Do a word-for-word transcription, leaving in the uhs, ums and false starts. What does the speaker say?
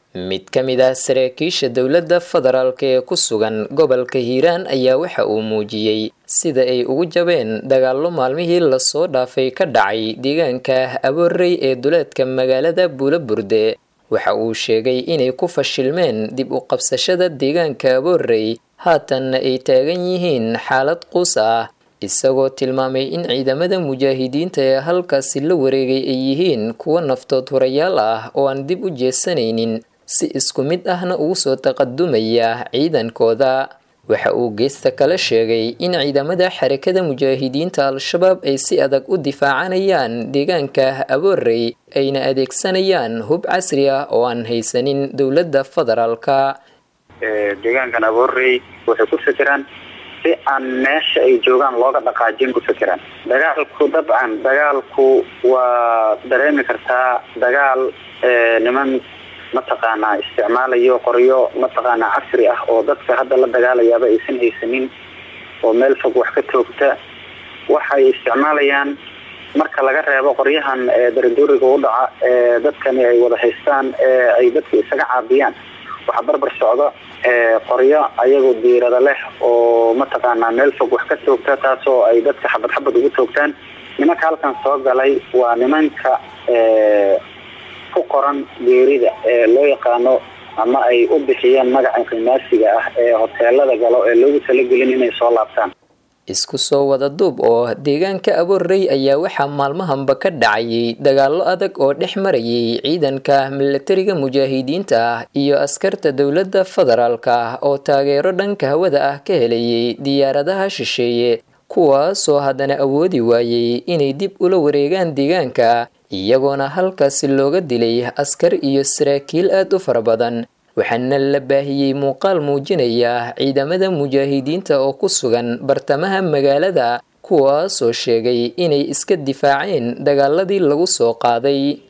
mid ka mid ah saraakiisha dowladda federaalk ee ku sugan gobolka hiiraan ayaa waxa uu muujiyey sida ay ugu jabeen dagaallo maalmihii lasoo dhaafay ka dhacay deegaanka aboorey ee duleedka magaalada buulaburde waxa uu sheegay inay ku fashilmeen dib u qabsashada deegaanka aboorey haatanna ay taagan yihiin xaalad quus ah isagoo tilmaamay in ciidamada mujaahidiinta ee halkaasi la wareegay ay yihiin kuwo naftood hurayaal ah oo aan dib u jeesanaynin si isku mid ahna ugu soo taqadumaya ciidankooda waxa uu geesta kale sheegay in ciidamada xarakada mujaahidiinta al-shabaab ay si adag u difaacanayaan deegaanka aboorey ayna adeegsanayaan hub casri ah oo aan haysanin dowladda federaalka. deegaankan aboorey waxay ku fikiraan si aan meesha ay joogaan looga dhaqaajin ku fikiraan. dagaalku dabcan dagaalku waa dareemi kartaa dagaal niman mataqaanaa isticmaalayo qoryo mataqaanaa casri ah oo dadka hadda la dagaalayaaba aysan haysanin oo meel fog wax ka toogta. waxay isticmaalayaan marka laga reebo qoryahan darduuriga u dhaca ee dadkani ay wada haystaan ee ay dadka isaga caabiyaan waxa barbar socda qoryo ayagoo diirada leh oo mataqaanaa meel fog wax ka toogta taasoo ay dadka xabad xabad ugu toogtaan. nimanka halkan soo galay waa nimanka ku qoran geerida ee loo yaqaano ama ay u bixiyeen magaca qiimaasiga ah ee hoteelada galo ee loogu talagelin inay soo laabtaan. isku soo wada duub oo deegaanka aboorey ayaa waxaa maalmahanba ka dhacayay dagaallo adag oo dhex marayay ciidanka milatariga mujaahidiinta ah iyo askarta dowladda federaalka oo taageero dhanka hawada ah ka helayay diyaaradaha shisheeye kuwaasoo haddana awoodi waayey inay dib ula wareegaan deegaanka iyagoona halkaasi looga dilay askar iyo saraakiil aad u fara badan. waxaana la baahiyey muuqaal muujinaya ciidamada mujaahidiinta oo ku sugan bartamaha magaalada kuwaasoo sheegay inay iska difaaceen dagaaladii lagu soo qaaday.